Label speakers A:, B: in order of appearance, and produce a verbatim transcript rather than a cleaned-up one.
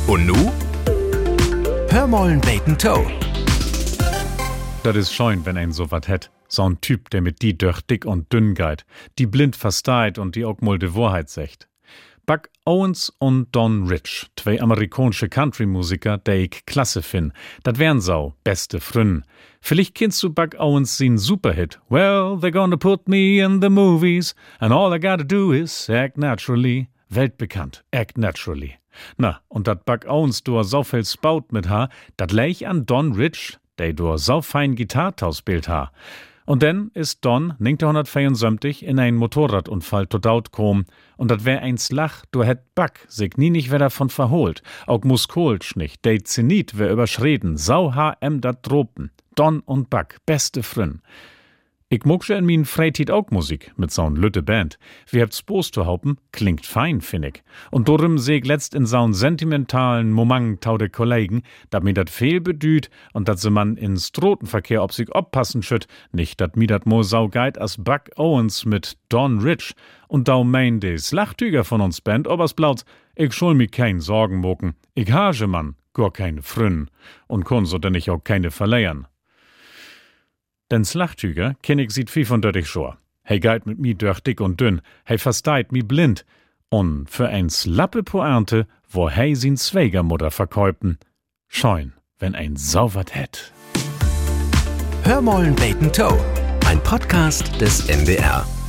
A: Und nu? Hör mollen beten Toe.
B: Das is scheun, wenn ein so wat het. So'n Typ, der mit die durch dick und dünn geht, die blind versteht und die auch mal de Wahrheit sagt. Buck Owens und Don Rich, zwei amerikanische Country-Musiker, der ich klasse find. Dat wären so beste Frünn. Vielleicht kennst du Buck Owens sin Superhit. Well, they're gonna put me in the movies and all I gotta do is act naturally. Weltbekannt, act naturally. Na, und dat Buck Owens do so viel spaut mit ha, dat leich an Don Rich, der do so fein Gitarrtausbild ha. Und dann ist Don neunzehnhundertvierundsiebzig in einen Motorradunfall tot kom und dat wär ein Slach, du hätt Buck sich nie nicht wer davon verholt. Auch Muskolsch nicht, der Zenit wär überschreden, sau ha em dat dropen. Don und Buck, beste Frünn. Ich muck schon in min Freitid auch Musik mit so'n lütte Band. Wie habt's Boos zu haupen, klingt fein, find ich. Und darum seh ich letzt in so'n sentimentalen Moment tau de Kollegen, dat mir dat fehl bedüht und dat se man in Strotenverkehr ob sich oppassen schütt, nicht dat mi dat mo sau geit as Buck Owens mit Don Rich und dau mein de Slachtüger von uns Band, obers blaut, ich schul mi kein Sorgen moken, ich hage man, gar keine Frünn und kon so denn ich auch keine verleiern. Den Slachtüger kenn ich sieht fünfunddreißig Schor. He geit mit mi durch dick und dünn, he versteit mi blind. Und für ein slappe Pointe, wo he sin Schwägermutter verkäupen. Scheun, wenn ein sauvert hätt.
A: Hör mollen beten Toe. Ein Podcast des N D R.